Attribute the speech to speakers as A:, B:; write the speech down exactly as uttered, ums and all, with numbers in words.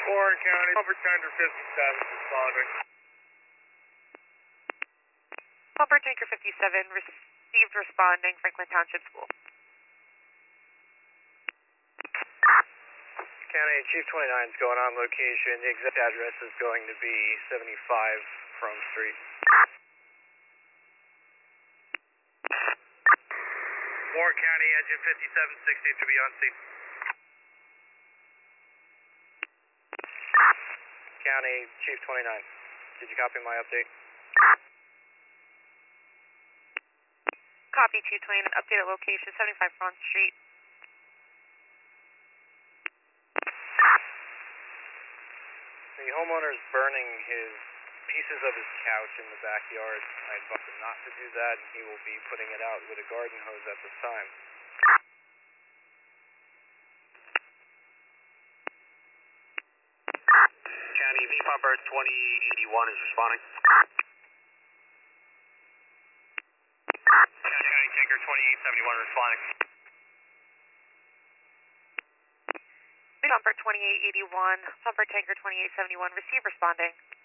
A: Warren County, Pumper Tanker fifty-seven responding.
B: Pumper Tanker fifty-seven received responding, Franklin Township School.
C: County Chief twenty-nine is going on location. The exact address is going to be seventy-five Front Street.
A: Warren County, engine fifty-seven sixty to be on scene.
C: County Chief twenty-nine, did you copy my update?
B: Copy two twenty-nine, updated location seventy-five Front Street.
C: The homeowner is burning his pieces of his couch in the backyard. I advise him not to do that, and he will be putting it out with a garden hose at this time.
D: County V Pumper twenty eighty-one is responding.
A: County Tanker twenty-eight seventy-one responding.
B: Pumper twenty-eight eighty-one, Pumper Tanker twenty-eight seventy-one, receive responding.